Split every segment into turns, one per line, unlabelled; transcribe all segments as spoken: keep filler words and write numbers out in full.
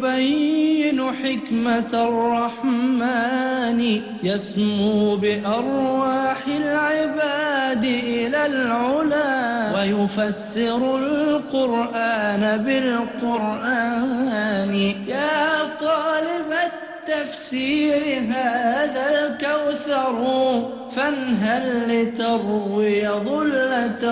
يبين حكمة الرحمن يسمو بأرواح العباد إلى العلا ويفسر القرآن بالقرآن. يا طالب التفسير هذا الكوثر فانهل لتروي ظلة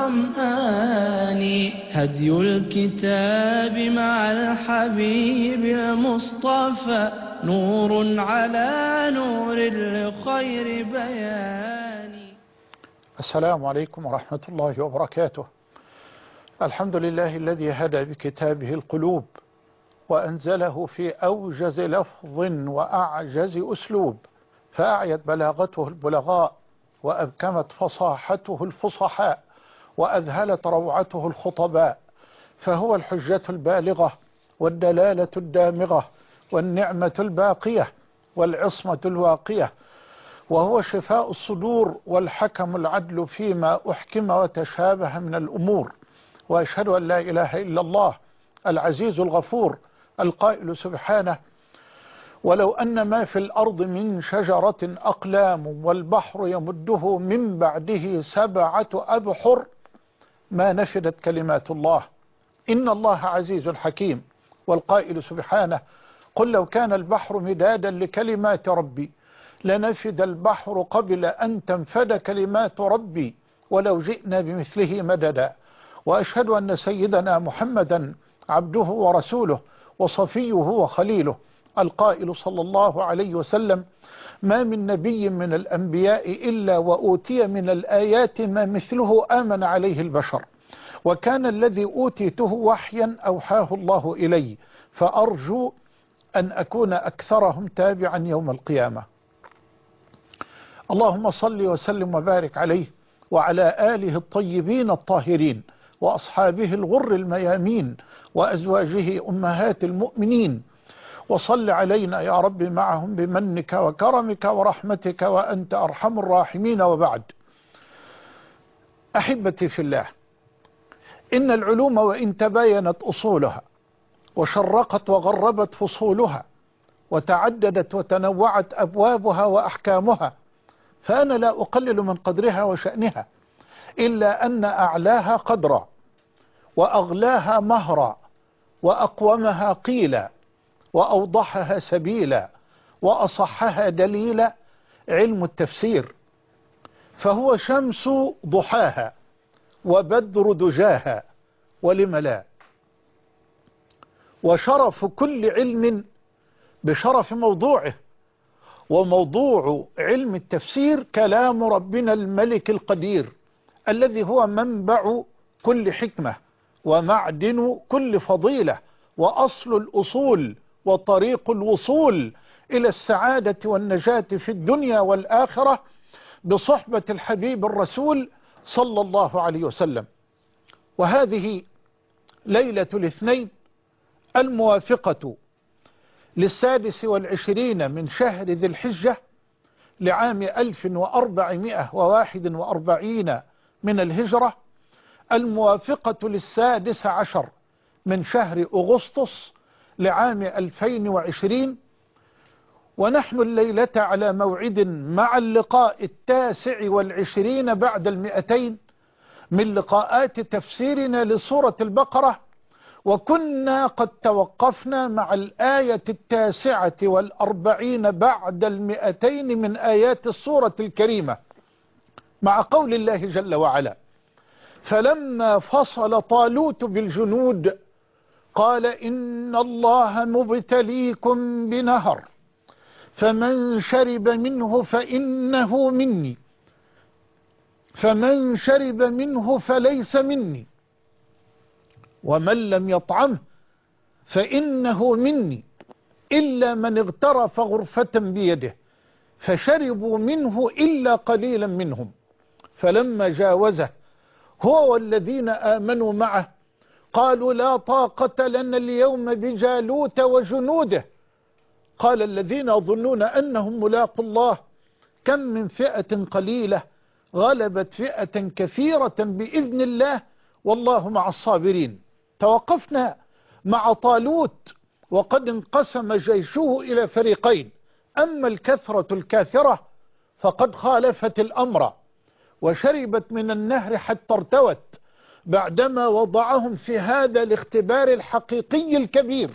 الظمآن. هدي الكتاب مع الحبيب المصطفى نور على نور لخير بيان.
السلام عليكم ورحمة الله وبركاته. الحمد لله الذي هدى بكتابه القلوب وأنزله في أوجز لفظ وأعجز أسلوب، فأعيت بلاغته البلغاء وأبكمت فصاحته الفصحاء وأذهلت روعته الخطباء، فهو الحجة البالغة والدلالة الدامغة والنعمة الباقية والعصمة الواقية، وهو شفاء الصدور والحكم العدل فيما أحكم وتشابه من الأمور. وأشهد أن لا إله إلا الله العزيز الغفور القائل سبحانه: ولو أن ما في الأرض من شجرة أقلام والبحر يمده من بعده سبعة أبحر ما نفدت كلمات الله إن الله عزيز حكيم. والقائل سبحانه: قل لو كان البحر مدادا لكلمات ربي لنفد البحر قبل أن تنفد كلمات ربي ولو جئنا بمثله مددا. وأشهد أن سيدنا محمدا عبده ورسوله وصفيه وخليله القائل صلى الله عليه وسلم: ما من نبي من الأنبياء إلا وأوتي من الآيات ما مثله آمن عليه البشر، وكان الذي أوتيته وحيا أوحاه الله إلي، فأرجو أن أكون أكثرهم تابعا يوم القيامة. اللهم صل وسلم وبارك عليه وعلى آله الطيبين الطاهرين وأصحابه الغر الميامين وأزواجه أمهات المؤمنين، وصل علينا يا رب معهم بمنك وكرمك ورحمتك وأنت أرحم الراحمين. وبعد، أحبتي في الله، إن العلوم وإن تباينت أصولها وشرقت وغربت فصولها وتعددت وتنوعت أبوابها وأحكامها، فأنا لا أقلل من قدرها وشأنها، إلا أن أعلاها قدرا وأغلاها مهرا وأقومها قيلا وأوضحها سبيلا وأصحها دليلا علم التفسير، فهو شمس ضحاها وبدر دجاها ولم لا. وشرف كل علم بشرف موضوعه، وموضوع علم التفسير كلام ربنا الملك القدير الذي هو منبع كل حكمة ومعدن كل فضيلة وأصل الأصول وطريق الوصول إلى السعادة والنجاة في الدنيا والآخرة بصحبة الحبيب الرسول صلى الله عليه وسلم. وهذه ليلة الاثنين الموافقة للسادس والعشرين من شهر ذي الحجة لعام ألف وأربعمائة وواحد وأربعين من الهجرة، الموافقة للسادس عشر من شهر أغسطس لعام ألفين وعشرين، ونحن الليلة على موعد مع اللقاء التاسع والعشرين بعد المئتين من لقاءات تفسيرنا لسورة البقرة، وكنا قد توقفنا مع الآية التاسعة والأربعين بعد المئتين من آيات السورة الكريمة، مع قول الله جل وعلا: فلما فصل طالوت بالجنود قال إن الله مبتليكم بنهر فمن شرب منه فإنه مني فمن شرب منه فليس مني ومن لم يطعمه فإنه مني إلا من اغترف غرفة بيده فشربوا منه إلا قليلا منهم فلما جاوزه هو والذين آمنوا معه قالوا لا طاقة لنا اليوم بجالوت وجنوده قال الذين يظنون أنهم ملاقوا الله كم من فئة قليلة غلبت فئة كثيرة بإذن الله والله مع الصابرين. توقفنا مع طالوت وقد انقسم جيشه إلى فريقين. أما الكثرة الكاثرة فقد خالفت الأمر وشربت من النهر حتى ارتوت بعدما وضعهم في هذا الاختبار الحقيقي الكبير.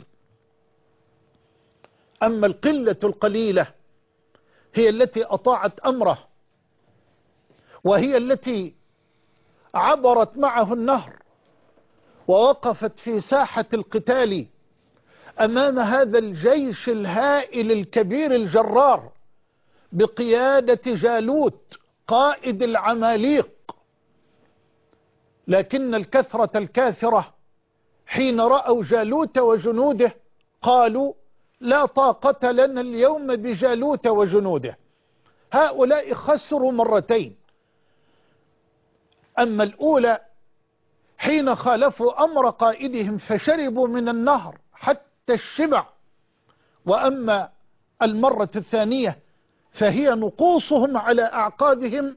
أما القلة القليلة هي التي أطاعت أمره، وهي التي عبرت معه النهر ووقفت في ساحة القتال أمام هذا الجيش الهائل الكبير الجرار بقيادة جالوت قائد العماليق. لكن الكثرة الكاثرة حين رأوا جالوت وجنوده قالوا لا طاقة لنا اليوم بجالوت وجنوده. هؤلاء خسروا مرتين. أما الأولى حين خالفوا أمر قائدهم فشربوا من النهر حتى الشبع، وأما المرة الثانية فهي نقوصهم على أعقابهم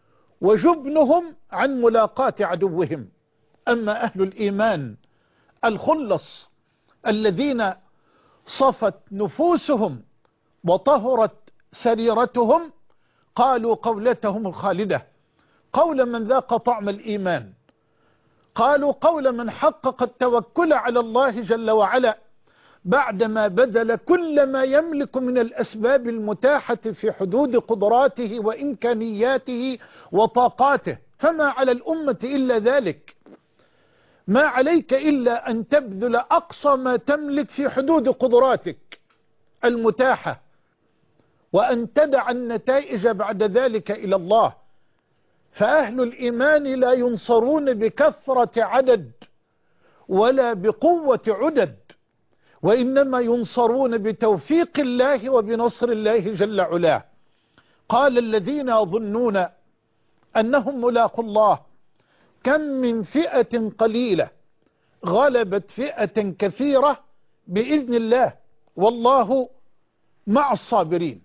وجبنهم عن ملاقاة عدوهم. أما أهل الإيمان الخلص الذين صفت نفوسهم وطهرت سريرتهم قالوا قولتهم الخالدة، قول من ذاق طعم الإيمان، قالوا قول من حقق التوكل على الله جل وعلا بعدما بذل كل ما يملك من الأسباب المتاحة في حدود قدراته وإمكانياته وطاقاته. فما على الأمة إلا ذلك، ما عليك إلا أن تبذل أقصى ما تملك في حدود قدراتك المتاحة، وأن تدع النتائج بعد ذلك إلى الله. فأهل الإيمان لا ينصرون بكثرة عدد ولا بقوة عدد، وإنما ينصرون بتوفيق الله وبنصر الله جل علاه. قال الذين يظنون أنهم ملاقوا الله كم من فئة قليلة غلبت فئة كثيرة بإذن الله والله مع الصابرين.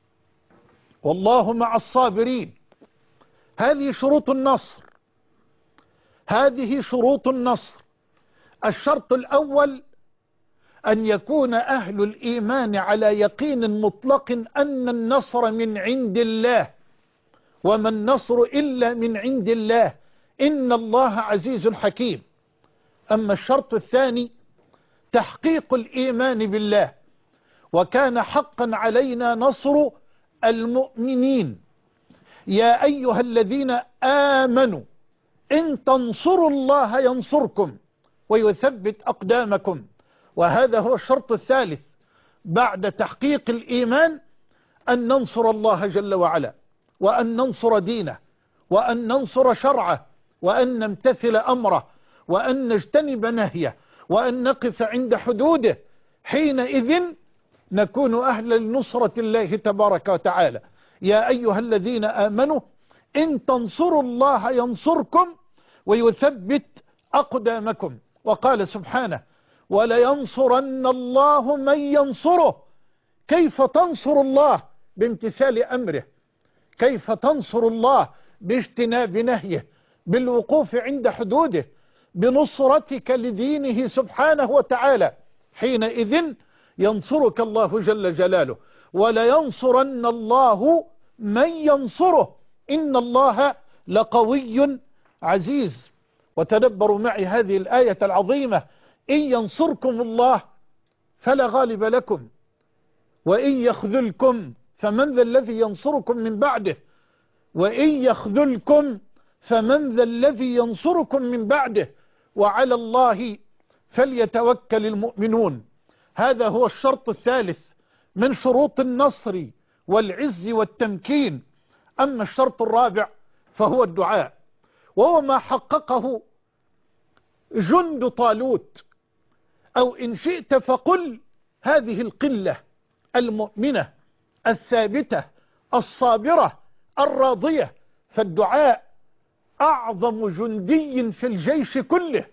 والله مع الصابرين. هذه شروط النصر، هذه شروط النصر. الشرط الأول أن يكون أهل الإيمان على يقين مطلق أن النصر من عند الله، وما النصر إلا من عند الله، إن الله عزيز حكيم. أما الشرط الثاني تحقيق الإيمان بالله، وكان حقا علينا نصر المؤمنين. يا أيها الذين آمنوا إن تنصروا الله ينصركم ويثبت أقدامكم. وهذا هو الشرط الثالث بعد تحقيق الإيمان، أن ننصر الله جل وعلا، وأن ننصر دينه، وأن ننصر شرعه، وأن نمتثل أمره، وأن نجتنب نهيه، وأن نقف عند حدوده. حينئذ نكون أهلا لنصرة الله تبارك وتعالى. يا أيها الذين آمنوا إن تنصروا الله ينصركم ويثبت أقدامكم. وقال سبحانه ولينصرن الله من ينصره. كيف تنصر الله؟ بامتثال أمره. كيف تنصر الله؟ باجتناب نهيه، بالوقوف عند حدوده، بنصرتك لدينه سبحانه وتعالى. حينئذ ينصرك الله جل جلاله. ولينصرن الله من ينصره إن الله لقوي عزيز. وتدبروا معي هذه الآية العظيمة: إن ينصركم الله فلا غالب لكم، وإن يخذلكم فمن ذا الذي ينصركم من بعده، وإن يخذلكم فمن ذا الذي ينصركم من بعده، وعلى الله فليتوكل المؤمنون. هذا هو الشرط الثالث من شروط النصر والعز والتمكين. أما الشرط الرابع فهو الدعاء، وهو ما حققه جند طالوت، أو إن شئت فقل هذه القلة المؤمنة الثابتة الصابرة الراضية. فالدعاء أعظم جندي في الجيش كله.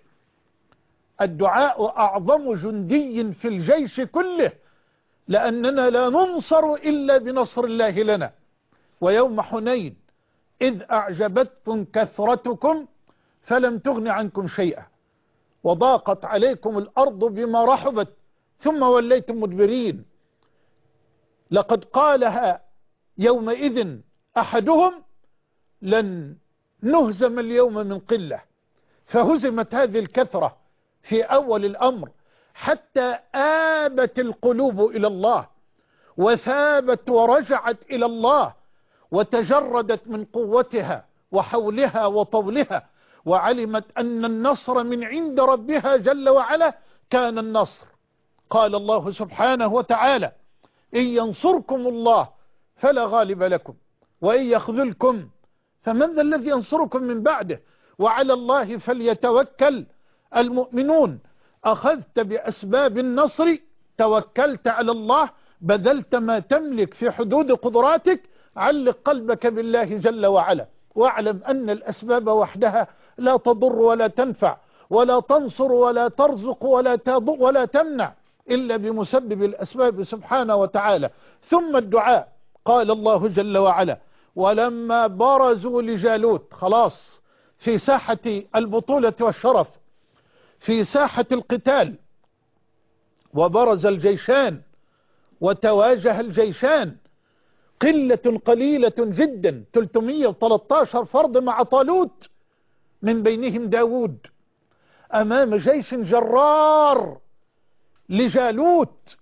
الدعاء أعظم جندي في الجيش كله، لأننا لا ننصر إلا بنصر الله لنا. ويوم حنين إذ أعجبتكم كثرتكم فلم تغن عنكم شيئا وضاقت عليكم الأرض بما رحبت ثم وليتم مدبرين. لقد قالها يومئذ أحدهم لن نهزم اليوم من قلة، فهزمت هذه الكثرة في أول الأمر حتى آبت القلوب إلى الله وثابت ورجعت إلى الله وتجردت من قوتها وحولها وطولها، وعلمت أن النصر من عند ربها جل وعلا كان النصر. قال الله سبحانه وتعالى: إن ينصركم الله فلا غالب لكم وإن يخذلكم فمن ذا الذي ينصركم من بعده وعلى الله فليتوكل المؤمنون. أخذت بأسباب النصر، توكلت على الله، بذلت ما تملك في حدود قدراتك، علق قلبك بالله جل وعلا، واعلم أن الأسباب وحدها لا تضر ولا تنفع ولا تنصر ولا ترزق ولا ولا تمنع إلا بمسبب الأسباب سبحانه وتعالى. ثم الدعاء. قال الله جل وعلا: ولما برزوا لجالوت، خلاص في ساحة البطولة والشرف، في ساحة القتال، وبرز الجيشان وتواجه الجيشان، قلة قليلة جدا، ثلاثمئة وثلاثة عشر فرد مع طالوت من بينهم داود، أمام جيش جرار لجالوت،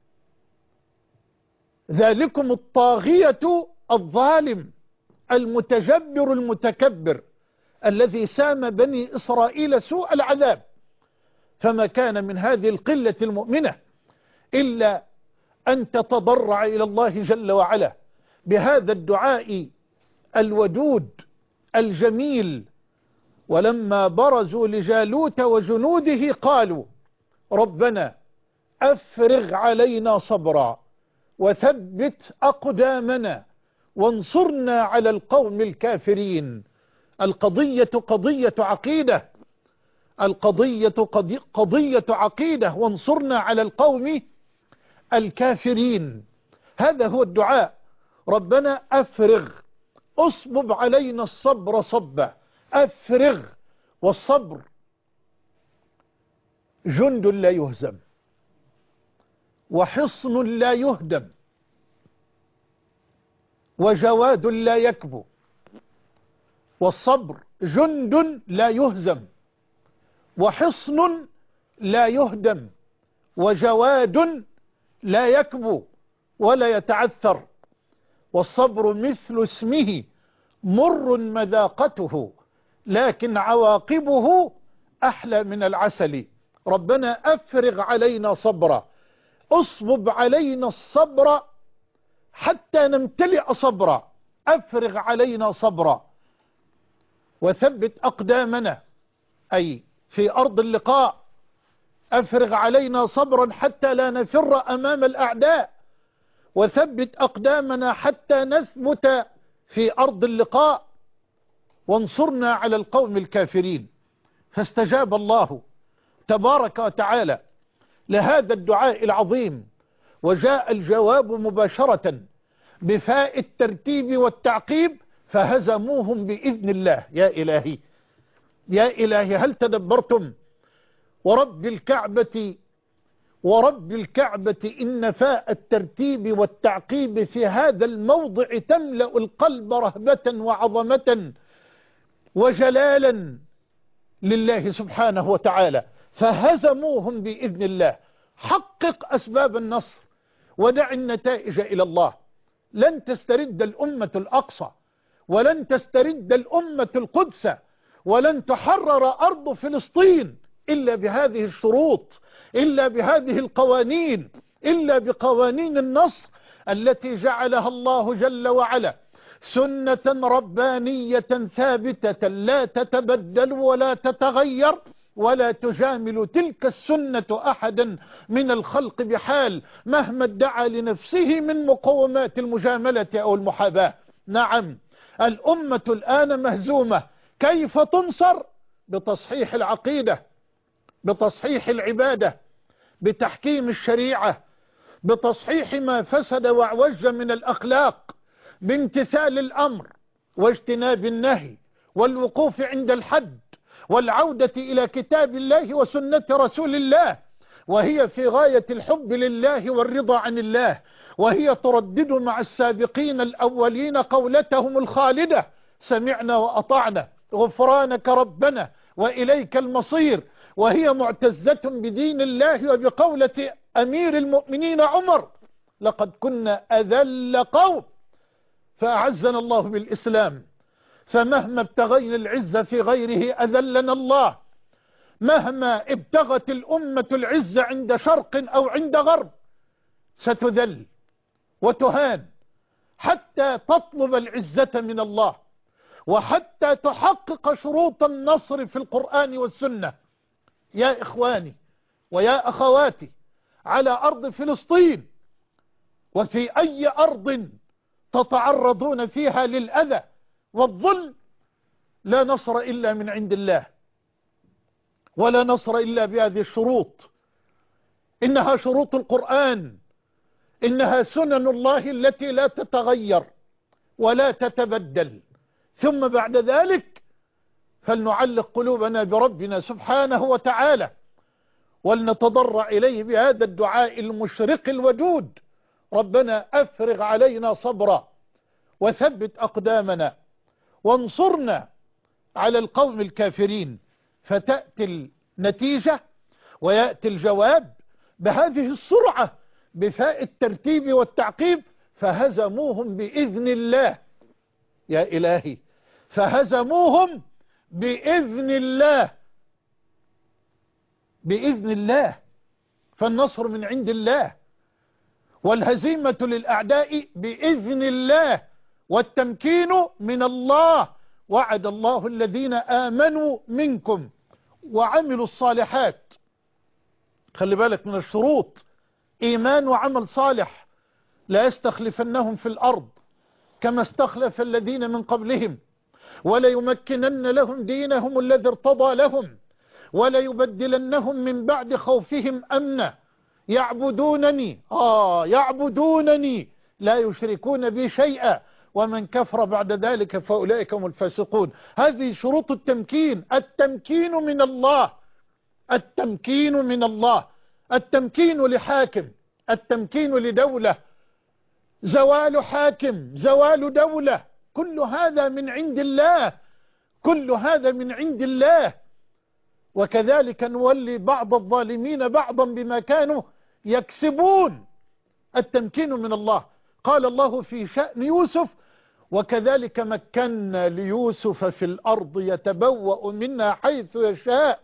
ذلكم الطاغية الظالم المتجبر المتكبر الذي سام بني إسرائيل سوء العذاب. فما كان من هذه القلة المؤمنة إلا أن تتضرع إلى الله جل وعلا بهذا الدعاء الودود الجميل: ولما برزوا لجالوت وجنوده قالوا ربنا أفرغ علينا صبرا وثبت أقدامنا وانصرنا على القوم الكافرين. القضية قضية عقيدة، القضية قضية عقيدة، وانصرنا على القوم الكافرين. هذا هو الدعاء: ربنا أفرغ، أصبب علينا الصبر صبا، أفرغ. والصبر جند لا يهزم وحصن لا يهدم وجواد لا يكبو. والصبر جند لا يهزم وحصن لا يهدم وجواد لا يكبو ولا يتعثر. والصبر مثل اسمه مر مذاقته لكن عواقبه أحلى من العسل. ربنا أفرغ علينا صبرا، أصبب علينا الصبر حتى نمتلئ صبرا، أفرغ علينا صبرا وثبت أقدامنا، أي في أرض اللقاء، أفرغ علينا صبرا حتى لا نفر أمام الأعداء، وثبت أقدامنا حتى نثبت في أرض اللقاء، وانصرنا على القوم الكافرين. فاستجاب الله تبارك وتعالى لهذا الدعاء العظيم، وجاء الجواب مباشرة بفاء الترتيب والتعقيب: فهزموهم بإذن الله. يا إلهي يا إلهي، هل تدبرتم؟ ورب الكعبة ورب الكعبة إن فاء الترتيب والتعقيب في هذا الموضع تملأ القلب رهبة وعظمة وجلالا لله سبحانه وتعالى. فهزموهم بإذن الله. حقق أسباب النصر ودع النتائج إلى الله. لن تسترد الأمة الأقصى، ولن تسترد الأمة القدس، ولن تحرر أرض فلسطين إلا بهذه الشروط، إلا بهذه القوانين، إلا بقوانين النصر التي جعلها الله جل وعلا سنة ربانية ثابتة لا تتبدل ولا تتغير ولا تجامل تلك السنة أحدا من الخلق بحال مهما ادعى لنفسه من مقومات المجاملة أو المحاباة. نعم، الأمة الآن مهزومة. كيف تنصر؟ بتصحيح العقيدة، بتصحيح العبادة، بتحكيم الشريعة، بتصحيح ما فسد واعوج من الأخلاق، بامتثال الأمر واجتناب النهي والوقوف عند الحد والعودة إلى كتاب الله وسنة رسول الله وهي في غاية الحب لله والرضا عن الله، وهي تردد مع السابقين الأولين قولتهم الخالدة: سمعنا وأطعنا غفرانك ربنا وإليك المصير. وهي معتزة بدين الله وبقولة أمير المؤمنين عمر: لقد كنا أذل قوم فأعزنا الله بالإسلام، فمهما ابتغينا العزة في غيره أذلنا الله. مهما ابتغت الأمة العزة عند شرق أو عند غرب ستذل وتهان حتى تطلب العزة من الله، وحتى تحقق شروط النصر في القرآن والسنة. يا إخواني ويا أخواتي، على أرض فلسطين وفي أي أرض تتعرضون فيها للأذى والظلم، لا نصر إلا من عند الله، ولا نصر إلا بهذه الشروط. إنها شروط القرآن، إنها سنن الله التي لا تتغير ولا تتبدل. ثم بعد ذلك فلنعلق قلوبنا بربنا سبحانه وتعالى، ولنتضرع إليه بهذا الدعاء المشرق الودود: ربنا أفرغ علينا صبرا وثبت أقدامنا وانصرنا على القوم الكافرين. فتأتي النتيجة ويأتي الجواب بهذه السرعة بفاء الترتيب والتعقيب: فهزموهم بإذن الله. يا إلهي، فهزموهم بإذن الله، بإذن الله. فالنصر من عند الله، والهزيمة للأعداء بإذن الله، والتمكين من الله. وعد الله الذين آمنوا منكم وعملوا الصالحات. خلي بالك من الشروط: إيمان وعمل صالح. لا يستخلفنهم في الأرض كما استخلف الذين من قبلهم، ولا يمكنن لهم دينهم الذي ارتضى لهم، ولا يبدلنهم من بعد خوفهم أمنا يعبدونني آه يعبدونني لا يشركون بي شيئا، ومن كفر بعد ذلك فأولئك هم الفاسقون. هذه شروط التمكين. التمكين من الله، التمكين من الله، التمكين لحاكم، التمكين لدولة، زوال حاكم، زوال دولة، كل هذا من عند الله، كل هذا من عند الله. وكذلك نولي بعض الظالمين بعضا بما كانوا يكسبون. التمكين من الله. قال الله في شأن يوسف: وكذلك مكنا ليوسف في الأرض يتبوأ منها حيث يشاء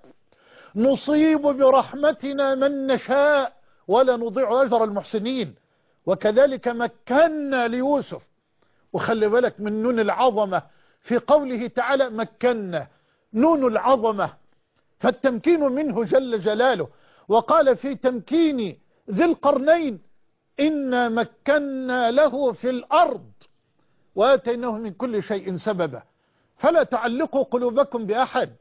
نصيب برحمتنا من نشاء ولا نضيع أجر المحسنين. وكذلك مكنا ليوسف. وخلي بالك من نون العظمة في قوله تعالى: مكنا، نون العظمة، فالتمكين منه جل جلاله. وقال في تمكين ذي القرنين: إنا مكنا له في الأرض وآتيناه من كل شيء سببا. فلا تعلقوا قلوبكم بأحد،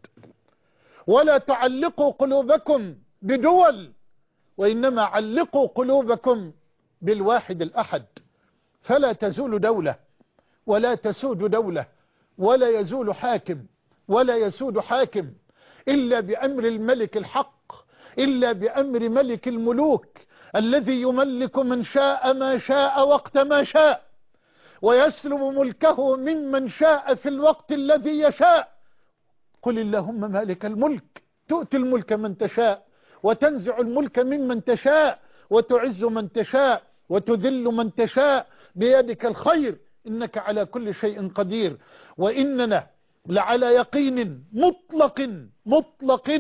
ولا تعلقوا قلوبكم بدول، وإنما علقوا قلوبكم بالواحد الأحد. فلا تزول دولة، ولا تسود دولة، ولا يزول حاكم، ولا يسود حاكم إلا بأمر الملك الحق، إلا بأمر ملك الملوك الذي يملك من شاء ما شاء وقت ما شاء، ويسلب ملكه ممن شاء في الوقت الذي يشاء. قل اللهم مالك الملك تؤتي الملك من تشاء، وتنزع الملك ممن تشاء، وتعز من تشاء، وتذل من تشاء، بيدك الخير إنك على كل شيء قدير. وإننا لعلى يقين مطلق مطلق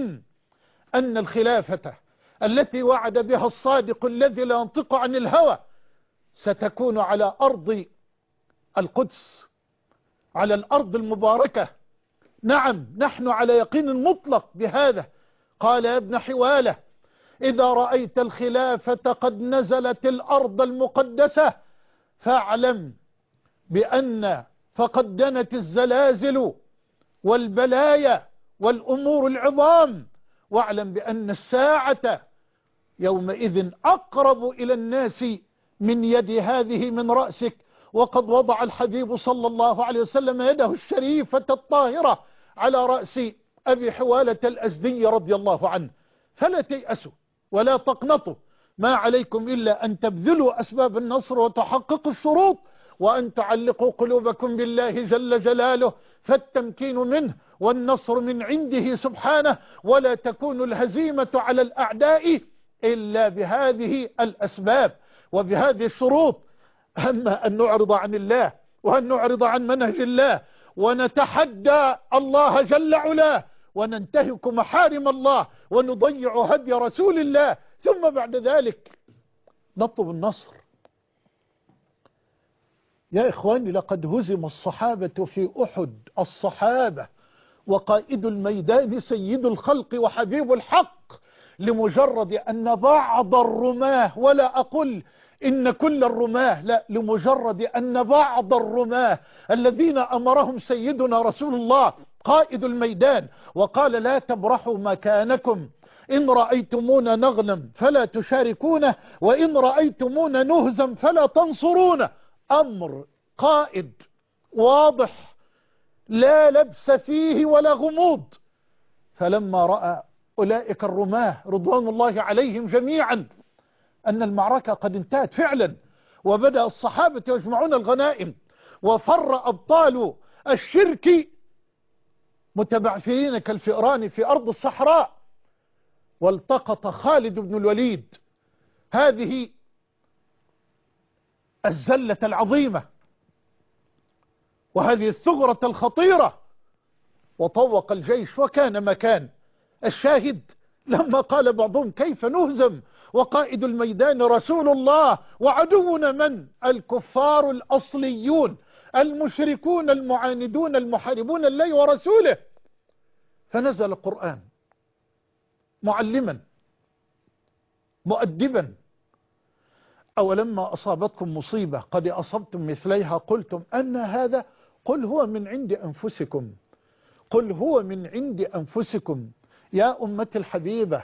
أن الخلافة التي وعد بها الصادق الذي لا ينطق عن الهوى ستكون على أرض القدس، على الأرض المباركة. نعم، نحن على يقين مطلق بهذا. قال يا ابن حوالة: إذا رأيت الخلافة قد نزلت الأرض المقدسة فاعلم بأن فقد دنت الزلازل والبلايا والأمور العظام، واعلم بأن الساعة يومئذ أقرب إلى الناس من يد هذه من رأسك. وقد وضع الحبيب صلى الله عليه وسلم يده الشريفة الطاهرة على رأس أبي حوالة الأزدي رضي الله عنه. فلا تيأسوا ولا تقنطوا، ما عليكم إلا أن تبذلوا أسباب النصر وتحققوا الشروط، وأن تعلقوا قلوبكم بالله جل جلاله، فالتمكين منه والنصر من عنده سبحانه، ولا تكون الهزيمة على الأعداء إلا بهذه الأسباب وبهذه الشروط. أما أن نعرض عن الله وأن نعرض عن منهج الله ونتحدى الله جل علاه وننتهك محارم الله ونضيع هدي رسول الله، ثم بعد ذلك نطلب النصر. يا إخواني، لقد هزم الصحابة في أحد، الصحابة وقائد الميدان سيد الخلق وحبيب الحق، لمجرد أن بعض الرماه، ولا أقول إن كل الرماه، لا، لمجرد أن بعض الرماه الذين أمرهم سيدنا رسول الله قائد الميدان وقال لا تبرحوا مكانكم، إن رأيتمونا نغنم فلا تشاركونه، وإن رأيتمونا نهزم فلا تنصرونه. أمر قائد واضح لا لبس فيه ولا غموض. فلما رأى أولئك الرماه رضوان الله عليهم جميعا أن المعركة قد انتهت فعلا، وبدأ الصحابة يجمعون الغنائم، وفر أبطال الشرك متبعثرين كالفئران في أرض الصحراء، والتقط خالد بن الوليد هذه الزلة العظيمة وهذه الثغرة الخطيرة، وطوق الجيش وكان مكان. الشاهد لما قال بعضهم كيف نهزم وقائد الميدان رسول الله وعدونا من؟ الكفار الأصليون المشركون المعاندون المحاربون الله ورسوله. فنزل القرآن معلما مؤدبا: أولما أصابتكم مصيبة قد أصبتم مثليها قلتم أن هذا، قل هو من عند أنفسكم، قل هو من عند أنفسكم. يا أمة الحبيبة،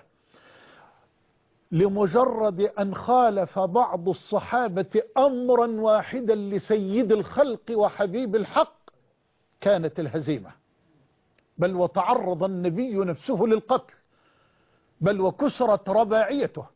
لمجرد أن خالف بعض الصحابة أمرا واحدا لسيد الخلق وحبيب الحق كانت الهزيمة، بل وتعرض النبي نفسه للقتل، بل وكسرت رباعيته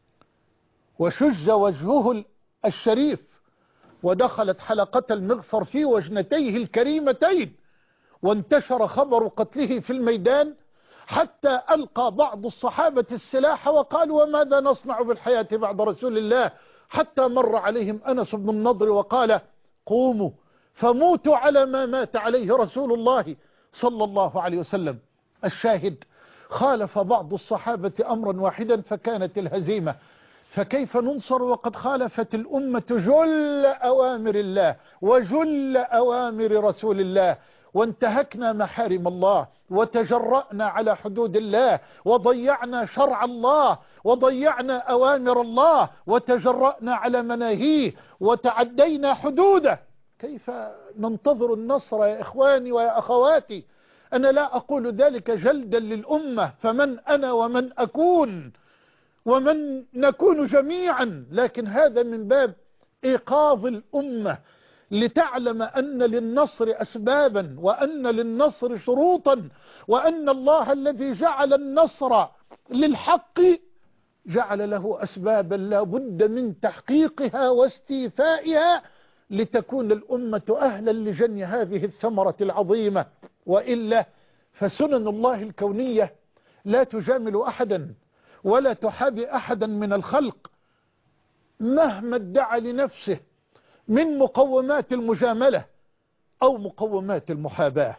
وشج وجهه الشريف، ودخلت حلقة المغفر في وجنتيه الكريمتين، وانتشر خبر قتله في الميدان، حتى ألقى بعض الصحابة السلاح وقالوا وماذا نصنع بالحياة بعد رسول الله؟ حتى مر عليهم أنس بن النضر وقال قوموا فموتوا على ما مات عليه رسول الله صلى الله عليه وسلم. الشاهد خالف بعض الصحابة أمرا واحدا فكانت الهزيمة. فكيف ننصر وقد خالفت الأمة جل أوامر الله وجل أوامر رسول الله، وانتهكنا محارم الله وتجرأنا على حدود الله وضيعنا شرع الله وضيعنا أوامر الله وتجرأنا على مناهيه وتعدينا حدوده؟ كيف ننتظر النصر يا إخواني ويا أخواتي؟ أنا لا أقول ذلك جلدا للأمة، فمن أنا ومن أكون ومن نكون جميعا، لكن هذا من باب إيقاظ الأمة لتعلم أن للنصر أسبابا وأن للنصر شروطا، وأن الله الذي جعل النصر للحق جعل له أسبابا لا بد من تحقيقها واستيفائها لتكون الأمة أهلا لجني هذه الثمرة العظيمة. وإلا فسنن الله الكونية لا تجامل أحدا ولا تحابي أحدا من الخلق مهما ادعى لنفسه من مقومات المجاملة أو مقومات المحاباة.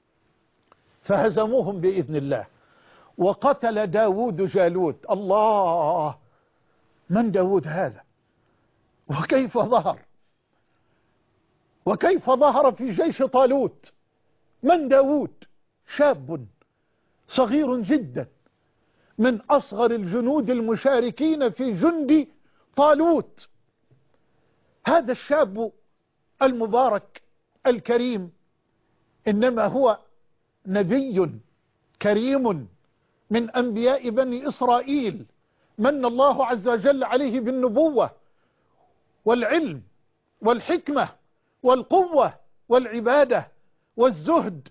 فهزموهم بإذن الله، وقتل داود جالوت. الله، من داود هذا؟ وكيف ظهر؟ وكيف ظهر في جيش طالوت؟ من داود؟ شاب صغير جدا من أصغر الجنود المشاركين في جند طالوت. هذا الشاب المبارك الكريم إنما هو نبي كريم من أنبياء بني إسرائيل، من الله عز وجل عليه بالنبوة والعلم والحكمة والقوة والعبادة والزهد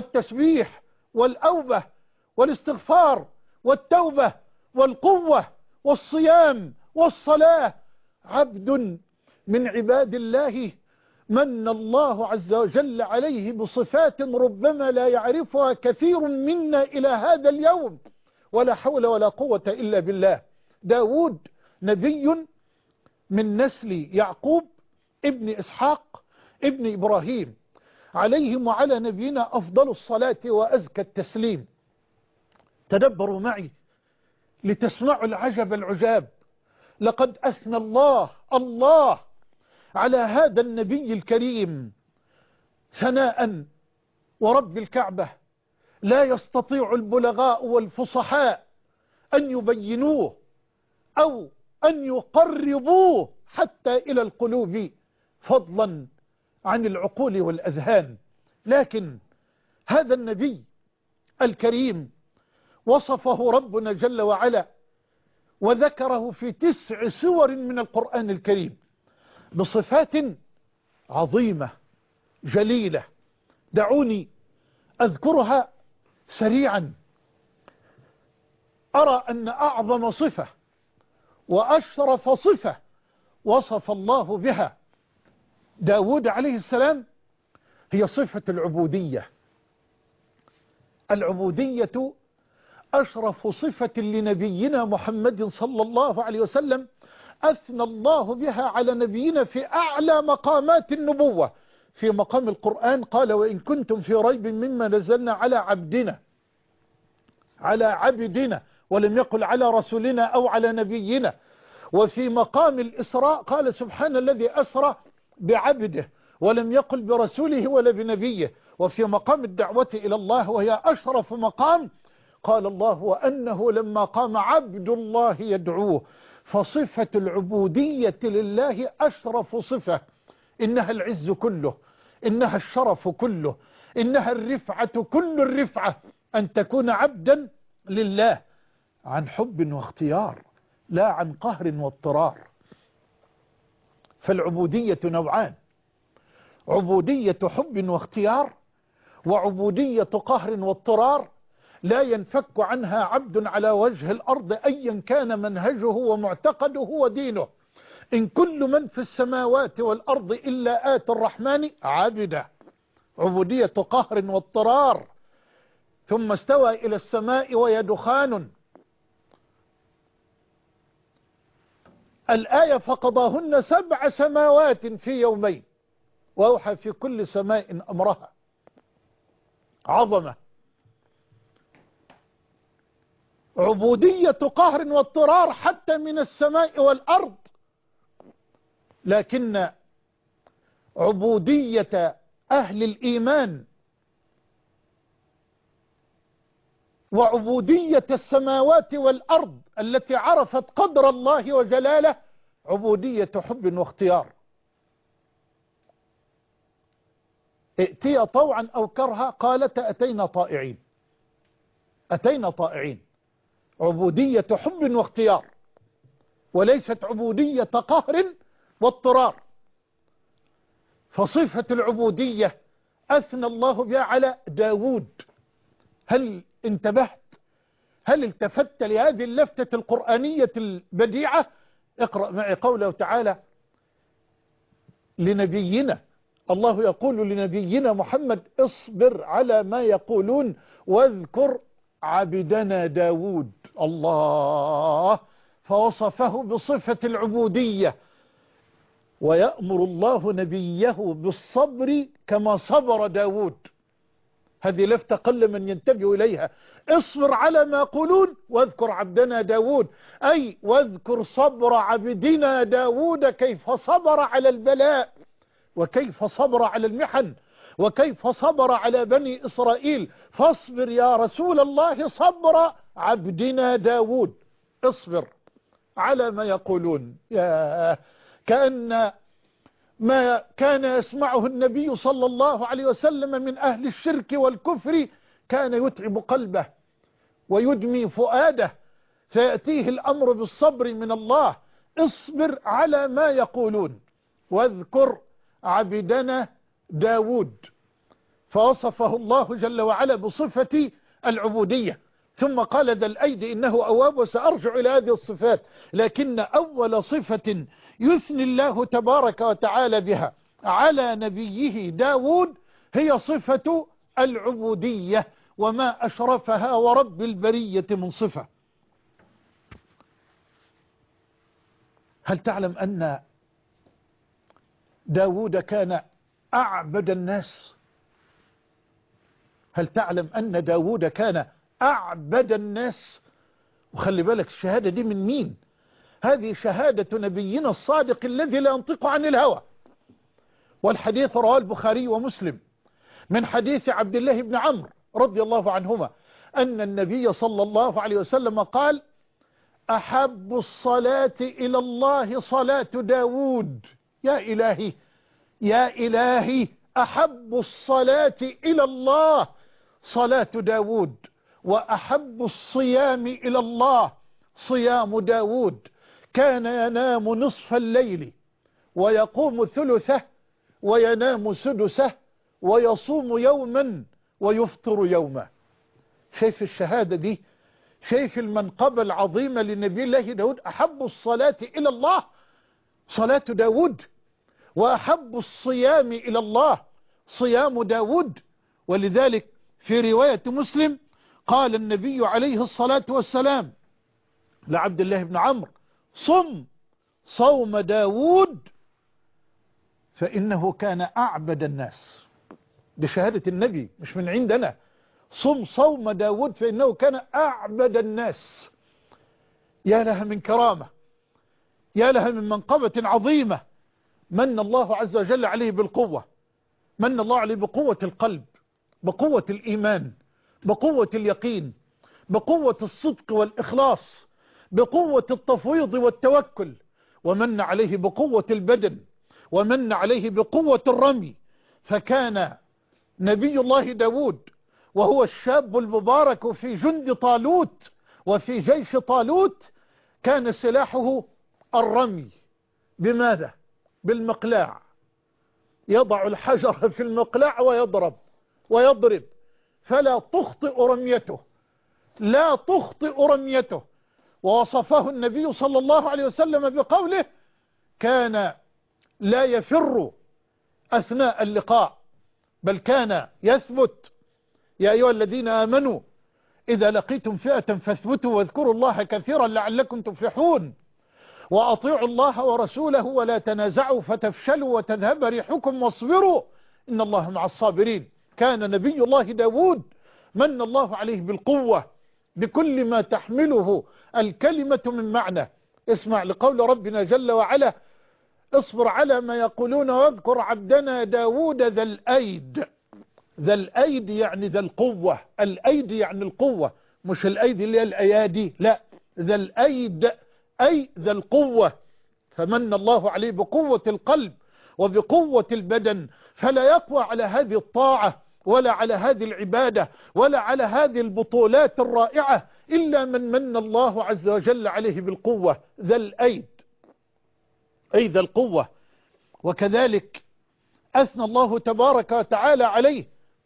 والتسبيح والأوبة والاستغفار والتوبة والقوة والصيام والصلاة، عبد من عباد الله من الله عز وجل عليه بصفات ربما لا يعرفها كثير منا إلى هذا اليوم، ولا حول ولا قوة إلا بالله. داود نبي من نسل يعقوب ابن إسحاق ابن إبراهيم، عليهم وعلى نبينا أفضل الصلاة وأزكى التسليم. تدبروا معي لتسمعوا العجب العجاب. لقد أثنى الله الله على هذا النبي الكريم ثناء ورب الكعبة لا يستطيع البلغاء والفصحاء أن يبينوه أو أن يقربوه حتى إلى القلوب، فضلا عن العقول والأذهان. لكن هذا النبي الكريم وصفه ربنا جل وعلا وذكره في تسع سور من القرآن الكريم بصفات عظيمة جليلة. دعوني أذكرها سريعا. أرى أن أعظم صفة وأشرف صفة وصف الله بها داود عليه السلام هي صفة العبودية. العبودية أشرف صفة لنبينا محمد صلى الله عليه وسلم، أثنى الله بها على نبينا في أعلى مقامات النبوة. في مقام القرآن قال: وإن كنتم في ريب مما نزلنا على عبدنا، على عبدنا، ولم يقل على رسولنا أو على نبينا. وفي مقام الإسراء قال: سبحان الذي أسرى بعبده، ولم يقل برسوله ولا بنبيه. وفي مقام الدعوة إلى الله وهي أشرف مقام قال الله: وأنه لما قام عبد الله يدعوه. فصفة العبودية لله أشرف صفة، إنها العز كله، إنها الشرف كله، إنها الرفعة كل الرفعة، أن تكون عبدا لله عن حب واختيار لا عن قهر واضطرار. فالعبودية نوعان: عبودية حب واختيار، وعبودية قهر واضطرار لا ينفك عنها عبد على وجه الأرض أيا كان منهجه ومعتقده ودينه. إن كل من في السماوات والأرض إلا آتي الرحمن عبدا. عبودية قهر واضطرار. ثم استوى إلى السماء وهي دخان. الآية: فقضاهن سبع سماوات في يومين وأوحى في كل سماء أمرها. عظمة. عبودية قهر واضطرار حتى من السماء والأرض. لكن عبودية أهل الإيمان وعبودية السماوات والأرض التي عرفت قدر الله وجلاله عبودية حب واختيار. ائتي طوعا أو كرها قالت أتينا طائعين. أتينا طائعين. عبودية حب واختيار، وليست عبودية قهر واضطرار. فصفة العبودية أثنى الله بها على داود. هل انتبهت؟ هل التفت لهذه اللفتة القرآنية البديعة؟ اقرأ معي قوله تعالى لنبينا. الله يقول لنبينا محمد: اصبر على ما يقولون واذكر عبدنا داود. الله، فوصفه بصفة العبودية. ويأمر الله نبيه بالصبر كما صبر داود. هذه لفتة قل من ينتبه إليها. اصبر على ما يقولون واذكر عبدنا داود، أي واذكر صبر عبدنا داود، كيف صبر على البلاء، وكيف صبر على المحن، وكيف صبر على بني إسرائيل. فاصبر يا رسول الله صبر عبدنا داود. اصبر على ما يقولون. يا كأن ما كان يسمعه النبي صلى الله عليه وسلم من أهل الشرك والكفر كان يتعب قلبه ويدمي فؤاده، فيأتيه الأمر بالصبر من الله. اصبر على ما يقولون واذكر عبدنا داود. فوصفه الله جل وعلا بصفة العبودية. ثم قال ذا الأيد إنه أواب، وسأرجع إلى هذه الصفات. لكن أول صفة يثني الله تبارك وتعالى بها على نبيه داود هي صفة العبودية، وما أشرفها ورب البرية من صفة. هل تعلم أن داود كان أعبد الناس؟ هل تعلم أن داود كان أعبد الناس؟ وخلي بالك الشهادة دي من مين؟ هذه شهادة نبينا الصادق الذي لا ينطق عن الهوى. والحديث رواه البخاري ومسلم من حديث عبد الله بن عمرو رضي الله عنهما أن النبي صلى الله عليه وسلم قال: أحب الصلاة إلى الله صلاة داود. يا إلهي يا إلهي، أحب الصلاة إلى الله صلاة داود، وأحب الصيام إلى الله صيام داود. كان ينام نصف الليل ويقوم ثلثه وينام سدسه ويصوم يوما ويفطر يوما. شايف الشهادة دي؟ شايف المنقبة العظيمة لنبي الله داود؟ أحب الصلاة إلى الله صلاة داود، وأحب الصيام إلى الله صيام داود. ولذلك في رواية مسلم قال النبي عليه الصلاة والسلام لعبد الله بن عمرو: صم صوم داود فإنه كان أعبد الناس. دي شهادة النبي مش من عندنا. صم صوم داود فإنه كان أعبد الناس. يا لها من كرامة، يا لها من منقبة عظيمة. من الله عز وجل عليه بالقوة، من الله عليه بقوة القلب، بقوة الإيمان، بقوة اليقين، بقوة الصدق والإخلاص، بقوة التفويض والتوكل، ومن عليه بقوة البدن، ومن عليه بقوة الرمي. فكان نبي الله داود وهو الشاب المبارك في جند طالوت وفي جيش طالوت كان سلاحه الرمي. بماذا؟ بالمقلاع. يضع الحجر في المقلاع ويضرب ويضرب فلا تخطئ رميته، لا تخطئ رميته. ووصفه النبي صلى الله عليه وسلم بقوله: كان لا يفر أثناء اللقاء بل كان يثبت. يا أيها الذين آمنوا إذا لقيتم فئة فاثبتوا واذكروا الله كثيرا لعلكم تفلحون، وأطيعوا الله ورسوله ولا تنازعوا فتفشلوا وتذهب ريحكم واصبروا إن الله مع الصابرين. كان نبي الله داود من الله عليه بالقوة بكل ما تحمله الكلمة من معنى. اسمع لقول ربنا جل وعلا: اصبر على ما يقولون واذكر عبدنا داود ذا الأيد. ذا الأيد يعني ذا القوة. الأيد يعني القوة، مش الأيدي اللي هي الأيادي، لا، ذا الأيد أي ذا القوة. فمن الله عليه بقوة القلب وبقوة البدن، فلا يقوى على هذه الطاعة ولا على هذه العبادة ولا على هذه البطولات الرائعة إلا من من الله عز وجل عليه بالقوة. ذا الأيد أي ذا القوة. وكذلك أثنى الله تبارك وتعالى عليه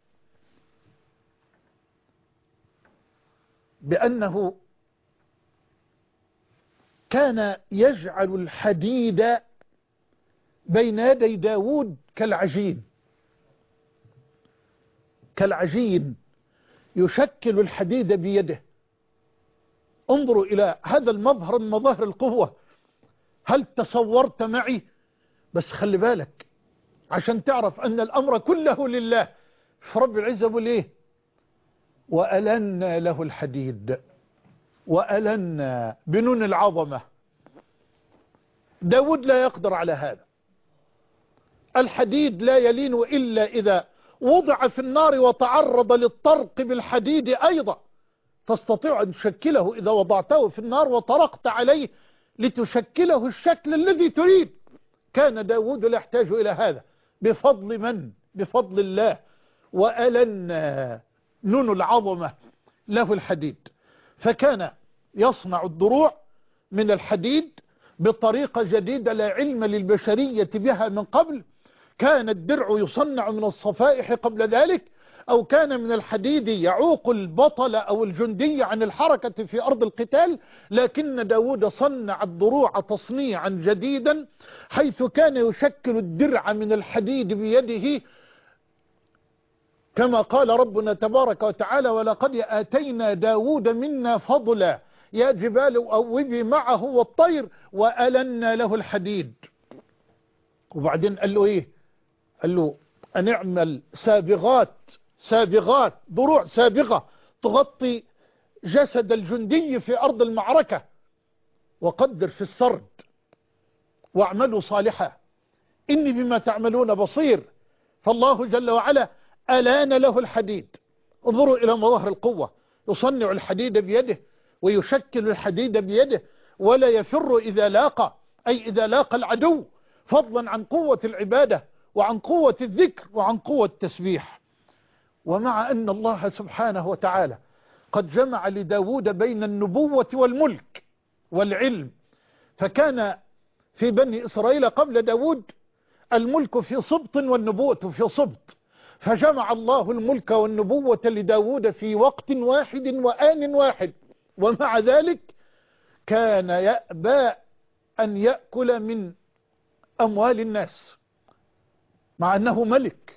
بأنه كان يجعل الحديد بين يدي داود كالعجين، كالعجين يشكل الحديد بيده. انظروا إلى هذا المظهر من مظاهر القوة. هل تصورت معي؟ بس خلي بالك عشان تعرف أن الأمر كله لله. فرب العزة بيقول إيه؟ وألنا له الحديد. وألنا بنون العظمة. داود لا يقدر على هذا. الحديد لا يلين إلا إذا وضع في النار وتعرض للطرق بالحديد أيضا. تستطيع أن تشكله إذا وضعته في النار وطرقت عليه لتشكله الشكل الذي تريد. كان داود لا يحتاج إلى هذا. بفضل من؟ بفضل الله. وألنا نون العظمة له الحديد. فكان يصنع الدروع من الحديد بطريقة جديدة لا علم للبشرية بها من قبل. كان الدرع يصنع من الصفائح قبل ذلك. أو كان من الحديد يعوق البطل أو الجندي عن الحركة في أرض القتال، لكن داود صنع الضروع تصنيعا جديدا، حيث كان يشكل الدرع من الحديد بيده، كما قال ربنا تبارك وتعالى: ولقد آتينا داود منا فضلا يا جبال أوبي معه والطير وألنا له الحديد. وبعدين قال له إيه؟ قال له أن اعمل سابغات سابغات ضروع سابغة تغطي جسد الجندي في أرض المعركة، وقدر في السرد واعملوا صالحا إني بما تعملون بصير. فالله جل وعلا ألان له الحديد. انظروا إلى مظاهر القوة، يصنع الحديد بيده ويشكل الحديد بيده، ولا يفر إذا لاقى، أي إذا لاقى العدو، فضلا عن قوة العبادة وعن قوة الذكر وعن قوة التسبيح. ومع أن الله سبحانه وتعالى قد جمع لداود بين النبوة والملك والعلم، فكان في بني إسرائيل قبل داود الملك في سبط والنبوة في سبط، فجمع الله الملك والنبوة لداود في وقت واحد وآن واحد. ومع ذلك كان يأبى أن يأكل من أموال الناس، مع أنه ملك،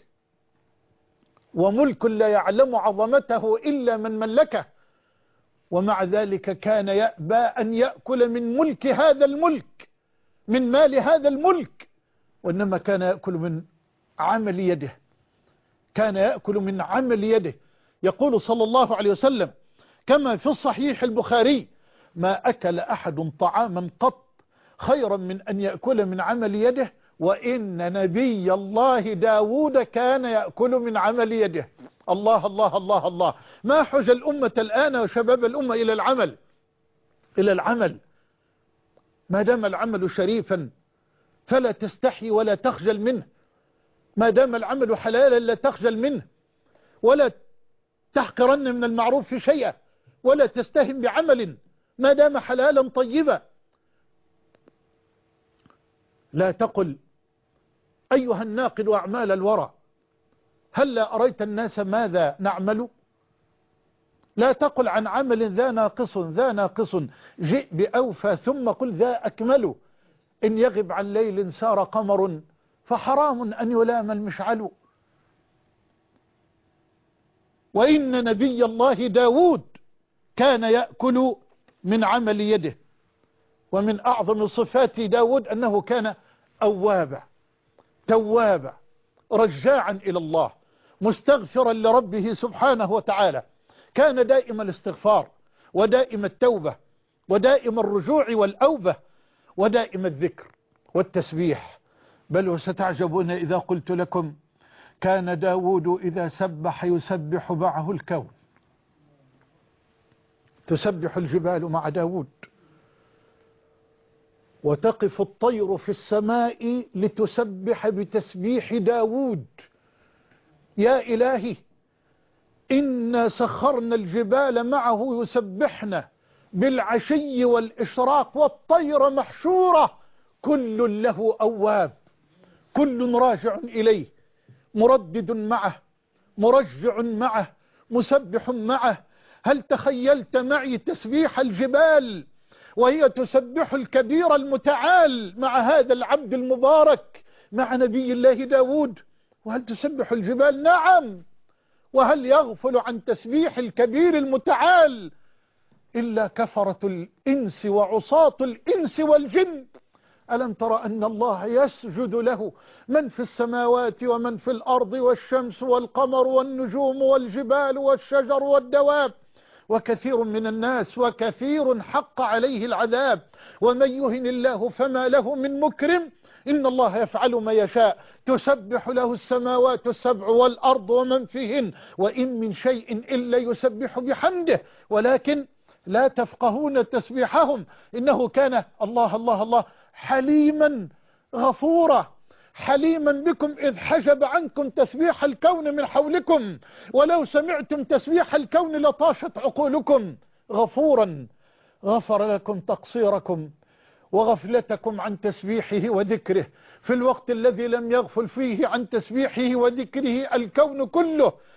وملك لا يعلم عظمته إلا من ملكه، ومع ذلك كان يأبى أن يأكل من ملك هذا الملك، من مال هذا الملك، وإنما كان يأكل من عمل يده، كان يأكل من عمل يده. يقول صلى الله عليه وسلم كما في الصحيح البخاري: ما أكل أحد طعاما قط خيرا من أن يأكل من عمل يده، وإن نبي الله داود كان يأكل من عمل يده. الله الله الله الله. ما حج الأمة الآن وشباب الأمة إلى العمل، إلى العمل ما دام العمل شريفا فلا تستحي ولا تخجل منه، ما دام العمل حلالا لا تخجل منه، ولا تحقرن من المعروف شيئا، ولا تستهن بعمل ما دام حلالا طيبا. لا تقل أيها الناقد أعمال الورى هلا أريت الناس ماذا نعمل. لا تقل عن عمل ذا ناقص ذا ناقص جئ بأوفى ثم قل ذا أكمل. إن يغب عن ليل سار قمر فحرام أن يلام المشعل. وإن نبي الله داود كان يأكل من عمل يده. ومن أعظم صفات داود أنه كان أوابا توابا رجاعا إلى الله مستغفرا لربه سبحانه وتعالى. كان دائم الاستغفار ودائم التوبة ودائم الرجوع والأوبة ودائم الذكر والتسبيح. بل وستعجبون إذا قلت لكم كان داود إذا سبح يسبح معه الكون، تسبح الجبال مع داود، وتقف الطير في السماء لتسبح بتسبيح داود. يا إلهي إنا سخرنا الجبال معه يسبحن بالعشي والإشراق والطير محشورة كل له أواب، كل راجع إليه، مردد معه، مرجع معه، مسبح معه. هل تخيلت معي تسبيح الجبال وهي تسبح الكبير المتعال مع هذا العبد المبارك، مع نبي الله داود؟ وهل تسبح الجبال؟ نعم. وهل يغفل عن تسبيح الكبير المتعال إلا كفرة الإنس وعصاة الإنس والجن؟ ألم ترى أن الله يسجد له من في السماوات ومن في الأرض والشمس والقمر والنجوم والجبال والشجر والدواب، وكثير من الناس وكثير حق عليه العذاب، ومن يهن الله فما له من مكرم، إن الله يفعل ما يشاء. تسبح له السماوات السبع والأرض ومن فيهن وإن من شيء إلا يسبح بحمده ولكن لا تفقهون تسبيحهم إنه كان الله الله الله حليما غفورا. حليما بكم إذ حجب عنكم تسبيح الكون من حولكم، ولو سمعتم تسبيح الكون لطاشت عقولكم. غفورا غفر لكم تقصيركم وغفلتكم عن تسبيحه وذكره في الوقت الذي لم يغفل فيه عن تسبيحه وذكره الكون كله،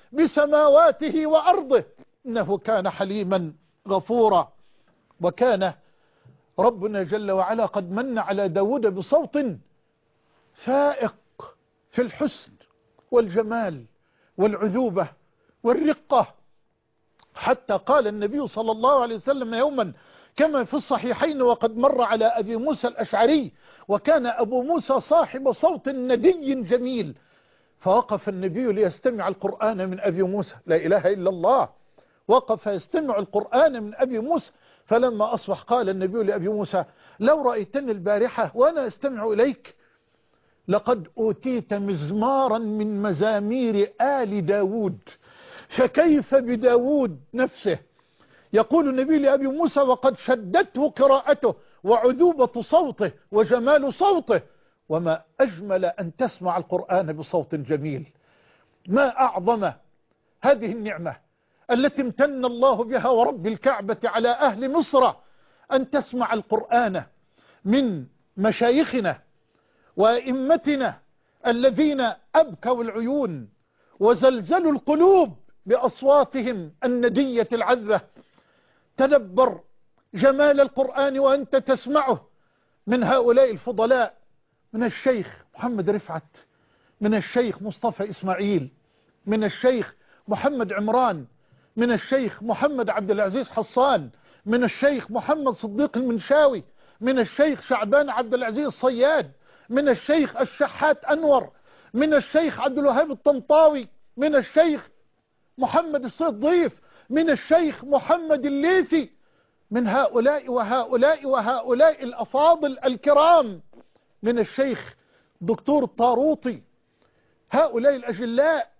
بسماواته وأرضه إنه كان حليما غفورا. وكان ربنا جل وعلا قد من على داود بصوت فائق في الحسن والجمال والعذوبة والرقة، حتى قال النبي صلى الله عليه وسلم يوما كما في الصحيحين وقد مر على أبي موسى الأشعري، وكان أبو موسى صاحب صوت ندي جميل، فوقف النبي ليستمع القرآن من أبي موسى، لا إله إلا الله، وقف يستمع القرآن من أبي موسى. فلما أصبح قال النبي لأبي موسى: لو رأيتني البارحة وأنا أستمع إليك لقد أوتيت مزمارا من مزامير آل داود، فكيف بداود نفسه؟ يقول النبي لأبي موسى وقد شدته قراءته وعذوبة صوته وجمال صوته، وما أجمل أن تسمع القرآن بصوت جميل. ما أعظم هذه النعمة التي امتن الله بها ورب الكعبة على أهل مصر، أن تسمع القرآن من مشايخنا وأئمتنا الذين أبكوا العيون وزلزلوا القلوب بأصواتهم الندية العذبة. تدبر جمال القرآن وأنت تسمعه من هؤلاء الفضلاء، من الشيخ محمد رفعت، من الشيخ مصطفى إسماعيل، من الشيخ محمد عمران، من الشيخ محمد عبد العزيز حصان، من الشيخ محمد صديق المنشاوي، من الشيخ شعبان عبد العزيز الصياد، من الشيخ الشحات أنور، من الشيخ عبد الوهاب الطنطاوي، من الشيخ محمد الصيد ضيف، من الشيخ محمد الليثي، من هؤلاء وهؤلاء وهؤلاء الأفاضل الكرام، من الشيخ دكتور الطاروطي، هؤلاء الأجلاء.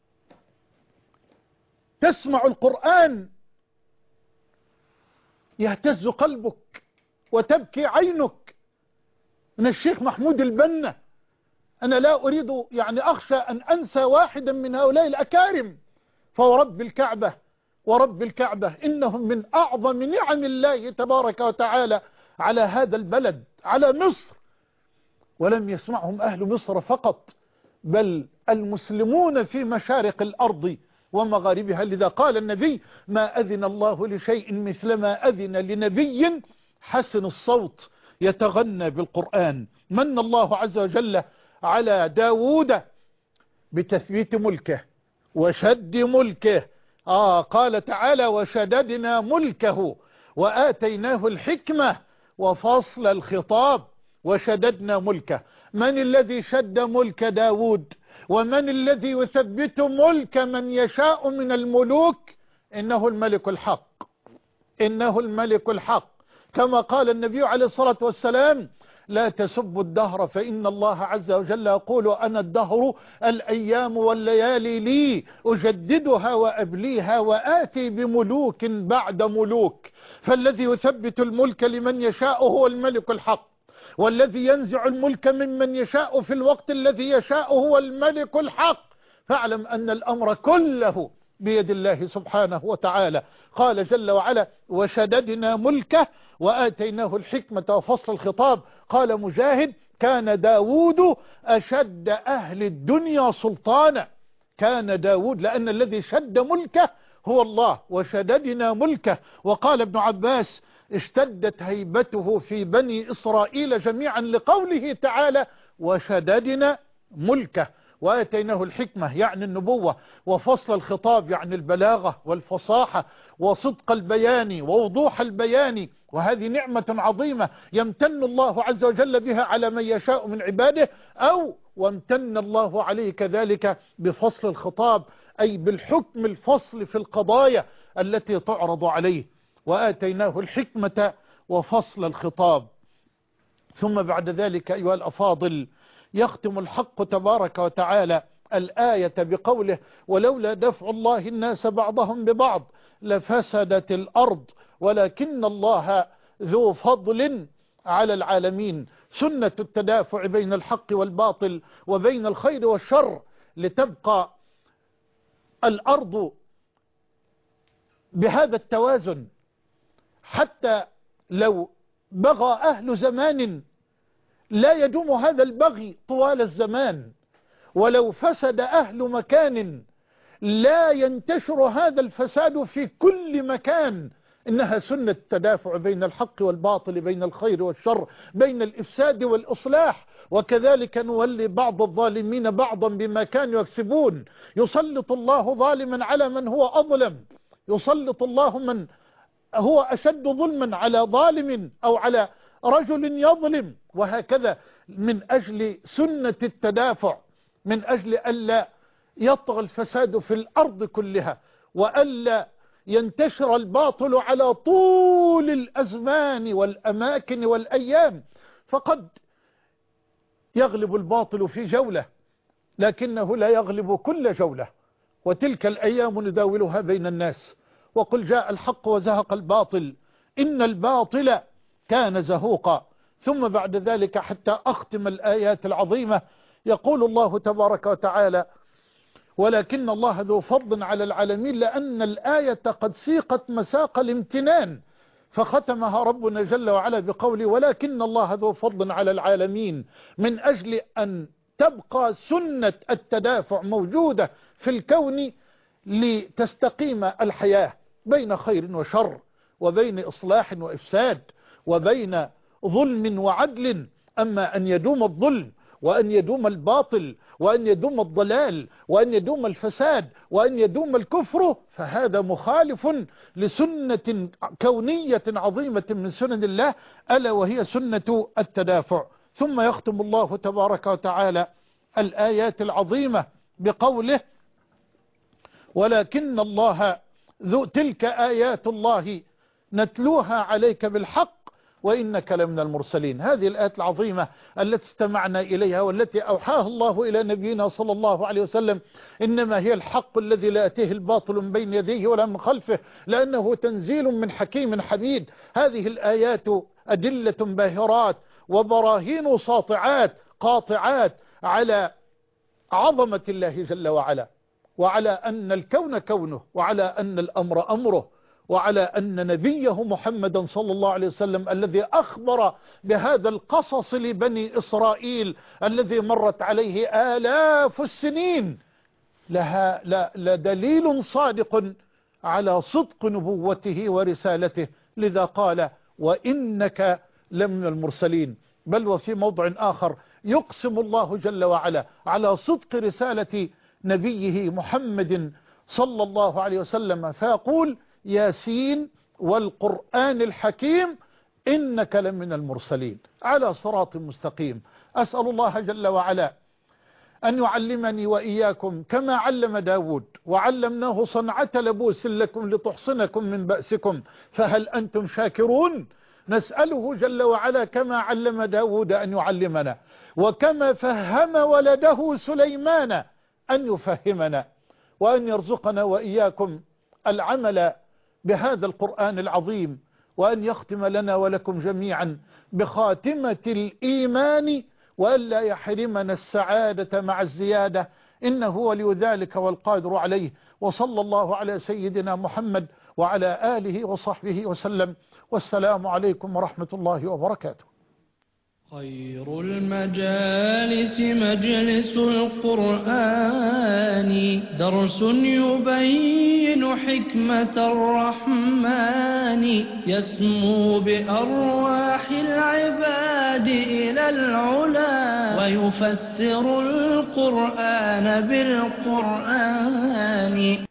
تسمع القرآن يهتز قلبك وتبكي عينك. من الشيخ محمود البنا، أنا لا أريد يعني أخشى أن أنسى واحدا من هؤلاء الأكارم، فورب الكعبة ورب الكعبة إنهم من أعظم نعم الله تبارك وتعالى على هذا البلد، على مصر. ولم يسمعهم أهل مصر فقط، بل المسلمون في مشارق الأرض ومغاربها. لذا قال النبي: ما أذن الله لشيء مثلما أذن لنبي حسن الصوت يتغنى بالقرآن. من الله عز وجل على داود بتثبيت ملكه وشد ملكه. آه قال تعالى: وشددنا ملكه وآتيناه الحكمة وفصل الخطاب. وشددنا ملكه. من الذي شد ملك داود؟ ومن الذي يثبت ملك من يشاء من الملوك؟ إنه الملك الحق، إنه الملك الحق، كما قال النبي عليه الصلاة والسلام: لا تسبوا الدهر فإن الله عز وجل يقول: أنا الدهر الأيام والليالي لي أجددها وأبليها وآتي بملوك بعد ملوك. فالذي يثبت الملك لمن يشاء هو الملك الحق، والذي ينزع الملك ممن يشاء في الوقت الذي يشاء هو الملك الحق. فاعلم أن الأمر كله بيد الله سبحانه وتعالى. قال جل وعلا: وشددنا ملكه وآتيناه الحكمة وفصل الخطاب. قال مجاهد: كان داود أشد أهل الدنيا سلطانا. كان داود، لأن الذي شد ملكه هو الله، وشددنا ملكه. وقال ابن عباس: اشتدت هيبته في بني إسرائيل جميعا، لقوله تعالى: وشددنا ملكه. وآتيناه الحكمة يعني النبوة، وفصل الخطاب يعني البلاغة والفصاحة وصدق البيان ووضوح البيان. وهذه نعمة عظيمة يمتن الله عز وجل بها على من يشاء من عباده، أو وامتن الله عليه كذلك بفصل الخطاب، أي بالحكم الفصل في القضايا التي تعرض عليه. وآتيناه الحكمة وفصل الخطاب. ثم بعد ذلك أيها الأفاضل يختم الحق تبارك وتعالى الآية بقوله: ولولا دفع الله الناس بعضهم ببعض لفسدت الأرض ولكن الله ذو فضل على العالمين. سنة التدافع بين الحق والباطل وبين الخير والشر، لتبقى الأرض بهذا التوازن. حتى لو بغى أهل زمان لا يدوم هذا البغي طوال الزمان، ولو فسد أهل مكان لا ينتشر هذا الفساد في كل مكان. إنها سنة التدافع بين الحق والباطل، بين الخير والشر، بين الإفساد والإصلاح. وكذلك نولي بعض الظالمين بعضا بما كانوا يكسبون. يسلط الله ظالما على من هو أظلم، يسلط الله من هو أشد ظلما على ظالم أو على رجل يظلم، وهكذا من أجل سنة التدافع، من أجل ألا يطغى الفساد في الأرض كلها، وألا ينتشر الباطل على طول الأزمان والأماكن والأيام. فقد يغلب الباطل في جولة، لكنه لا يغلب كل جولة، وتلك الأيام نداولها بين الناس. وقل جاء الحق وزهق الباطل إن الباطل كان زهوقا. ثم بعد ذلك حتى أختم الآيات العظيمة يقول الله تبارك وتعالى: ولكن الله ذو فضل على العالمين، لأن الآية قد سيقت مساق الامتنان، فختمها ربنا جل وعلا بقوله: ولكن الله ذو فضل على العالمين، من أجل أن تبقى سنة التدافع موجودة في الكون لتستقيم الحياة بين خير وشر، وبين إصلاح وإفساد، وبين ظلم وعدل. أما أن يدوم الظلم، وأن يدوم الباطل، وأن يدوم الضلال، وأن يدوم الفساد، وأن يدوم الكفر، فهذا مخالف لسنة كونية عظيمة من سنن الله، ألا وهي سنة التدافع. ثم يختم الله تبارك وتعالى الآيات العظيمة بقوله: ولكن الله ذو تلك آيات الله نتلوها عليك بالحق وإنك لمن المرسلين. هذه الآيات العظيمة التي استمعنا إليها والتي أوحاها الله إلى نبينا صلى الله عليه وسلم إنما هي الحق الذي لا يأتيه الباطل من بين يديه ولا من خلفه، لأنه تنزيل من حكيم حميد. هذه الآيات أدلة باهرات وبراهين ساطعات قاطعات على عظمة الله جل وعلا، وعلى أن الكون كونه، وعلى أن الأمر أمره، وعلى أن نبيه محمدا صلى الله عليه وسلم الذي أخبر بهذا القصص لبني إسرائيل الذي مرت عليه آلاف السنين لها لدليل صادق على صدق نبوته ورسالته. لذا قال: وإنك لمن المرسلين. بل وفي موضع آخر يقسم الله جل وعلا على صدق رسالة نبيه محمد صلى الله عليه وسلم فيقول: ياسين والقرآن الحكيم إنك لمن المرسلين على صراط مستقيم. أسأل الله جل وعلا أن يعلمني وإياكم كما علم داود، وعلمناه صنعة لبوس لكم لتحصنكم من بأسكم فهل أنتم شاكرون. نسأله جل وعلا كما علم داود أن يعلمنا، وكما فهم ولده سليمان أن يفهمنا، وأن يرزقنا وإياكم العمل بهذا القرآن العظيم، وأن يختم لنا ولكم جميعا بخاتمة الإيمان، وألا يحرمنا السعادة مع الزيادة، إنه ولي ذلك والقادر عليه. وصلى الله على سيدنا محمد وعلى آله وصحبه وسلم، والسلام عليكم ورحمة الله وبركاته.
خير المجالس مجلس القرآن، درس يبين حكمة الرحمن، يسمو بأرواح العباد إلى العلا، ويفسر القرآن بالقرآن.